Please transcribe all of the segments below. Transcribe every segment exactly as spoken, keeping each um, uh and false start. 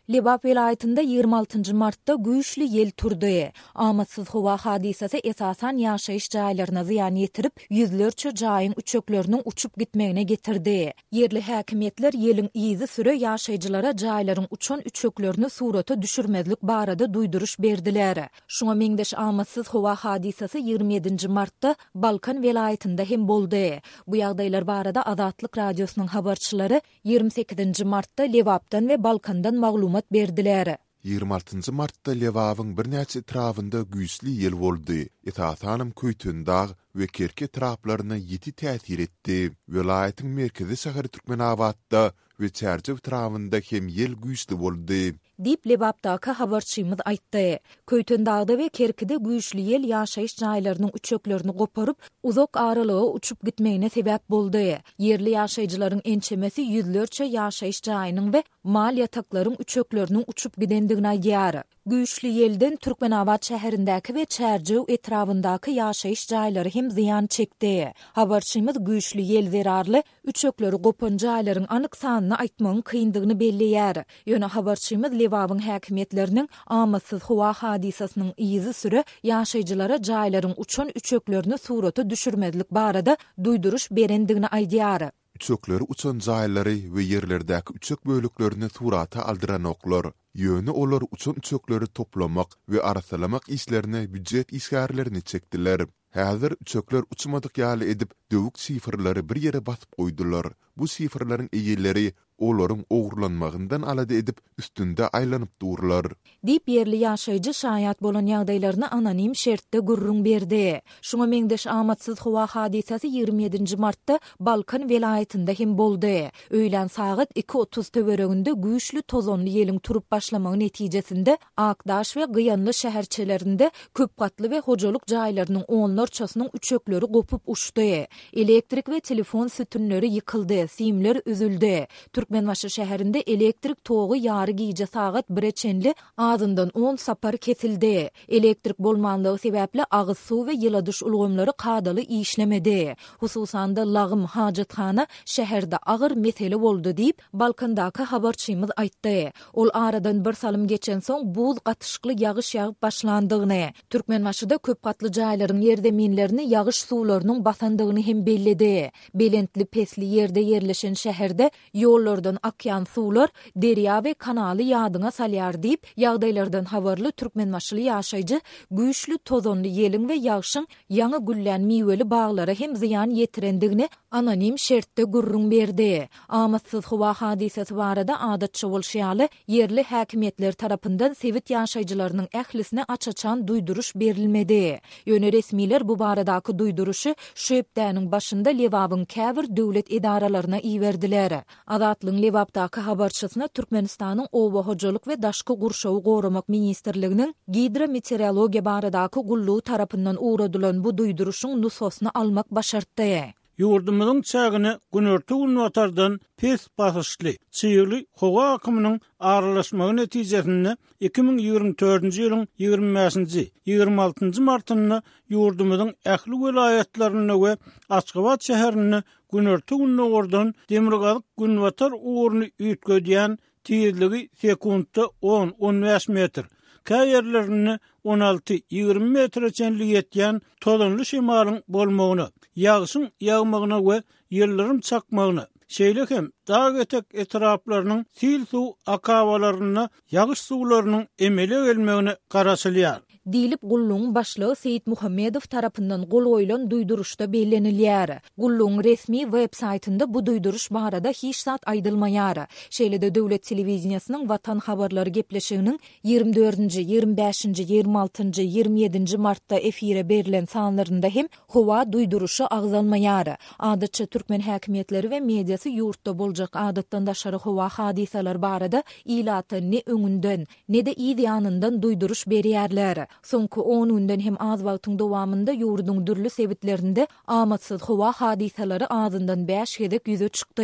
Lebap vilayetinde ýygrima altyncy martda güýçli ýel turdy. Amatsız howa hadisesi esasan ýaşaýyş jaýlaryna ziýan ýetirip, ýüzlerçe jaýyň uçökleriniň uçup gitmegine getirdi. Yerli häkimetler ýeliň izi süre ýaşaýjylara jaýlaryň uçan uçöklerini surata düşürmezlik barada duýduruş berdiler. Şoňa meňdeş amatsız howa hadisesi ýygrima ýedinji martda Balkan vilayetinde hem boldy. Bu ýagdaýlar barada Azatlyk radiosynyň habarçylary ýygrima sekizinji martda Lewapdan we Balkandan maglumat berdiler. ýygrima altyncy martda Lewabyň bir näçe etrafynda güýçli ýel boldy. Etasanym Köýtün dag we Kerke etraflaryna ýeti täsir etdi. Vilayatyň merkezi şäheri Türkmenabadda we Çärçew etrafynda hem ýel güýçli boldy. Dip Lewapdaky habarçymyz aýtdy. Köýtün dagda we Kerkide güýçli ýel ýaşaýyş jaýlarynyň uçöklerini goparyp, uzak aralyga uçup gitmegine sebäp boldy. Yerli ýaşaýjylaryň ençemesi ýüzlerçe ýaşaýyş jaýynyň we mal ýataklaryň uçökleriniň uçup gidendigini aýdýar. Güýçli ýelden Türkmenabad şäherindäki we Çärçew etrafyndaky ýaşaýyş jaýlary hem ziýan çekdi. Habarçymyz güýçli ýel zerarly uçökleri gopan jaýlaryň anyk sanyny aýtmagyň kyndygyny belleýär. Ýöne habarçymyz Lewabyň häkimetleriniň amatsız howa hadisasynyň izi süre ýaşaýjylara jaýlaryň uçan uçöklerini surata düşürmezlik barada duýduruş berendigini aýdýar. Uçökleri uçan jaýlary we ýerlerdäki uçök bölüklerini surata aldyran oklar. Ýöne olar uçan uçökleri toplamak we arasalamak işlerini büdjet isgärlerini çekdiler. Häzir uçökler uçmadyk ýaly edip döwük sifirlary bir ýere basyp goýdular. Bu sifirlaryň eýelleri olaryň ogurlanmagyndan alady edip üstünde aýlanyp durlar. Dip yerli ýaşaýjy şaýat bolan ýagdaýlaryna anonim şertde gurrun berdi. Şoňa meňdeş amatsız howa hadisesi ýygrima ýedinji martda Balkan vilayetinde hem boldy. Öýlen saat iki otuz töwereginde güýçli tozonly ýeliň turup başlamagy netijesinde Akdaş we Gyýanly şäherçelerinde köp gatly we hojalyk jaýlarynyň onlarçasynyň uçökleri gopup uçdy. Elektrik we telefon sütünleri ýykyldy, simler üzüldi. Türkmenbaşy şäherinde elektrik togy ýary giýje saat bire çenli azyndan on sapar kesildi. Elektrik bolmanlygy sebäpli agyz suw we ýyladyş ulgamlary kadaly işlemedi. Hususan da lagym hajatxana şäherde agyr mesele boldy diýip Balkandaky habarçymyz aýtdy. Ol aradan bir salym geçen soň buz gatyşykly ýagyş ýagyp başlandygyny, Türkmenbaşyda köp gatly jaýlaryň ýerdeminlerini ýagyş suwlarynyň basandygyny hem belledi. Belentli pesli ýerde ýerleşen şäherde ýollardan akýan suwlar derýa we kanaly ýadyňa salýar diýip ýagdaýlardan habarly Türkmenbaşyly ýaşaýjy güýçli tozonly ýeliň we ýagşyň ýaňy güllän miweli baglara hem ziýan ýetirendigini anonim şertde gurrun berdi. Amatsız howa hadisesi barada adatça bolşýaly yerli häkimetler tarapyndan sewit ýaşaýjylarynyň ählisine açaçan duýduruş berilmedi. Ýöne resmiler bu baradaky duýduruşy şu hepdäniň başynda Lewabyň käbir döwlet edaralaryna iýerdiler. Azatlyň Lewapdaky habarçysyna Türkmenistanyň owa hojalyk we daşky gurşawy goramak ministrliginiň gidrometeorologiýa baradaky gullugy tarapyndan uğradylan bu duýduruşyň nusosyny almak başartdy. Ýurdumyzyň çägini günörtü gunwatardan pes basyşly, çyýrly howa akymynyň aralaşmagy netijesinde iki ming ýygrima dördünji ýylyň ýygrima beşinji ýygrima altyncy martyny ýurdumyzyň ähli welaýatlaryna we Aşgabat şäherini günörtü gunwatardan demirgazyk gunwatar uğruny üýtgedýän tezligi sekundda on on beş metr. Käýerlerini on alty ýygrima metre çenli ýetýän tozonly şemalyň bolmagyny, ýagşyň ýagmagyna we ýerlerim çakmagyny, şeýle hem dag etek etraflarynyň sil suw akawalaryna ýagyş suwlarynyň emele gelmegini garaşylýar. Dilip Gulluň başlygy Seyit Muhammedow tarapyndan gol goýulan duýduruşda bellenilýär. Gulluň resmi web saýtynda bu duýduruş barada hiç zat aýdylmaýar. Şeýle-de döwlet telewizionynyň Watan habarlary gepleşiginiň ýygrima dördünji, ýygrima beşinji, ýygrima altyncı, ýygrima ýedinji martda efire berilen sanlarynda hem howa duýduruşy agzalmaýar. Adatça türkmen häkimetleri we mediasy ýurtda boljak adatdan daşary howa hadisalar barada ilata ne öňünden ne de ýanyndan duýduruş berýärler. Soňky on günden hem az wagtyň dowamında ýurduň dürli sebitlerinde amatsız howa hadisalary azyndan beş hedek ýüze çykdy.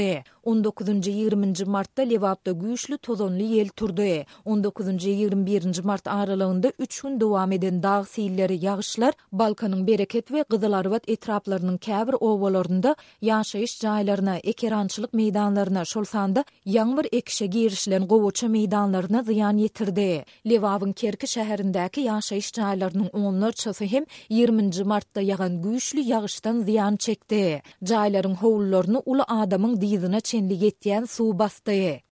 on dokuzunji ýygrüminji martda Lewapda güýçli tozonly ýel turdy. on dokuzunji ýygrimi birinji mart aralygynda üç gün dowam eden dağ silleri ýagyşlar Balkanyň Bereket we Gyzylarbat etraplarynyň käbir owalarynda ýaşaýyş jaýlaryna, ekerançylyk meýdanlaryna, şol sanda ýaňbyr ekişe girişlen gowaça meýdanlaryna ziýan ýetirdi. Lewapyň Kerki şäherindäki ýaşaýyş jaýlarynyň onlarçasy hem ýygrüminji martda ýagan güýçli ýagyşdan ziýan çekdi. Jaýlaryň howlullaryny uly adamyň diýdine çenli ýetýän suw basdy.